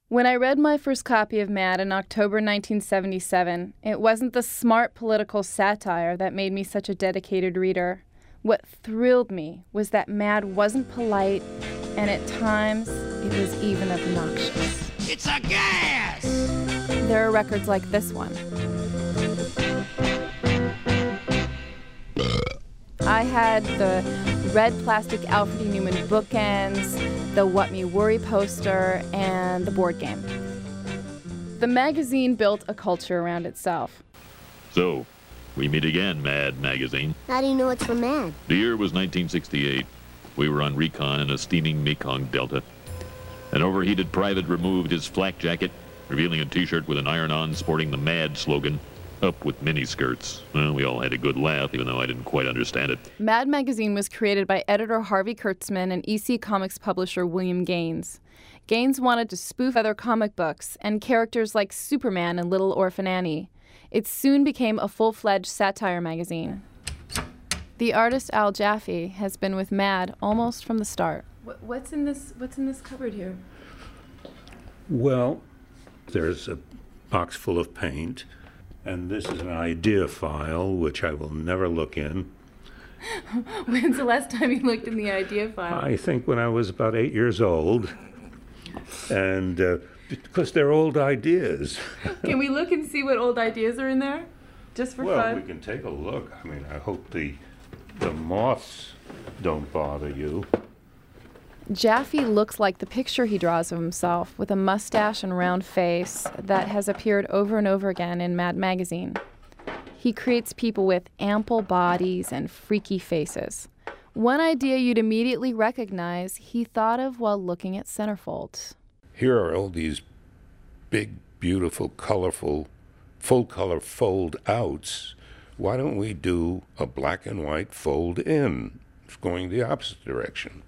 When I read my first copy of Mad in October 1977, it wasn't the smart political satire that made me such a dedicated reader. What thrilled me was that Mad wasn't polite, and at times, it was even obnoxious. It's a gas! There are records like this one. I had the red plastic Alfred E. Newman bookends, the What Me Worry poster, and the board game. The magazine built a culture around itself. So, we meet again, Mad Magazine. How do you know it's from Mad? The year was 1968. We were on recon in a steaming Mekong Delta. An overheated private removed his flak jacket, revealing a T-shirt with an iron-on sporting the Mad slogan, "Up with miniskirts." Well, we all had a good laugh, even though I didn't quite understand it. Mad Magazine was created by editor Harvey Kurtzman and EC Comics publisher William Gaines. Gaines wanted to spoof other comic books and characters like Superman and Little Orphan Annie. It soon became a full-fledged satire magazine. The artist Al Jaffe has been with Mad almost from the start. What's in this cupboard here? Well, there's a box full of paint, and this is an idea file, which I will never look in. When's the last time you looked in the idea file? I think when I was about 8 years old, and because they're old ideas. Can we look and see what old ideas are in there? Just for fun? Well, we can take a look. I mean, I hope the moths don't bother you. Jaffe looks like the picture he draws of himself, with a mustache and round face that has appeared over and over again in Mad Magazine. He creates people with ample bodies and freaky faces. One idea you'd immediately recognize he thought of while looking at centerfolds. Here are all these big, beautiful, colorful, full-color fold-outs. Why don't we do a black and white fold-in? It's going the opposite direction.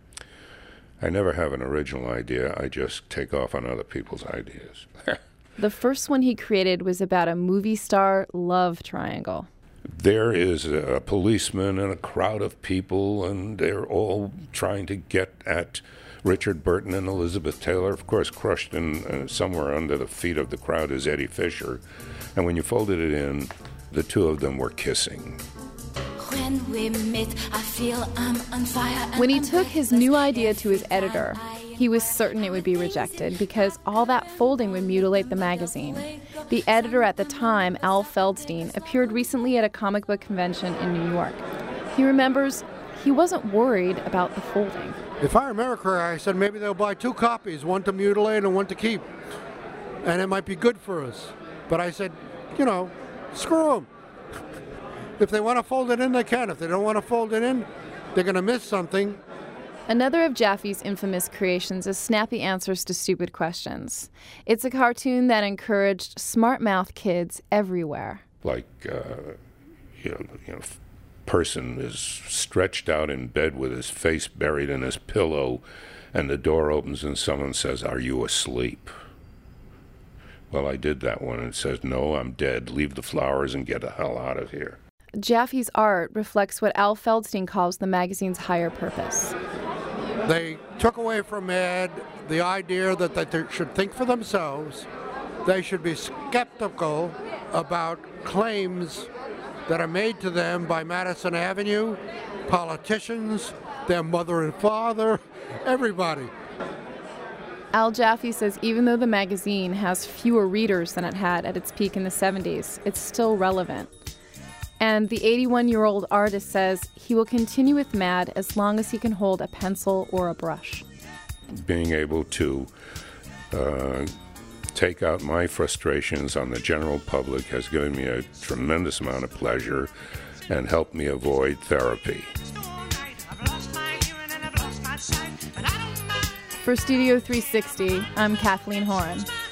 I never have an original idea. I just take off on other people's ideas. The first one he created was about a movie star love triangle. There is a policeman and a crowd of people, and they're all trying to get at Richard Burton and Elizabeth Taylor. Of course, crushed in somewhere under the feet of the crowd is Eddie Fisher. And when you folded it in, the two of them were kissing. When we meet, I feel I'm on fire. When he took his new idea to his editor, he was certain it would be rejected because all that folding would mutilate the magazine. The editor at the time, Al Feldstein, appeared recently at a comic book convention in New York. He remembers he wasn't worried about the folding. If I remember correctly, I said maybe they'll buy 2 copies, one to mutilate and one to keep. And it might be good for us. But I said, screw them. If they want to fold it in, they can. If they don't want to fold it in, they're going to miss something. Another of Jaffe's infamous creations is Snappy Answers to Stupid Questions. It's a cartoon that encouraged smart-mouth kids everywhere. Like, person is stretched out in bed with his face buried in his pillow, and the door opens and someone says, "Are you asleep?" Well, I did that one, and it says, "No, I'm dead. Leave the flowers and get the hell out of here." Jaffe's art reflects what Al Feldstein calls the magazine's higher purpose. They took away from Mad the idea that they should think for themselves. They should be skeptical about claims that are made to them by Madison Avenue, politicians, their mother and father, everybody. Al Jaffe says even though the magazine has fewer readers than it had at its peak in the 70s, it's still relevant. And the 81-year-old artist says he will continue with Mad as long as he can hold a pencil or a brush. Being able to take out my frustrations on the general public has given me a tremendous amount of pleasure and helped me avoid therapy. For Studio 360, I'm Kathleen Horan.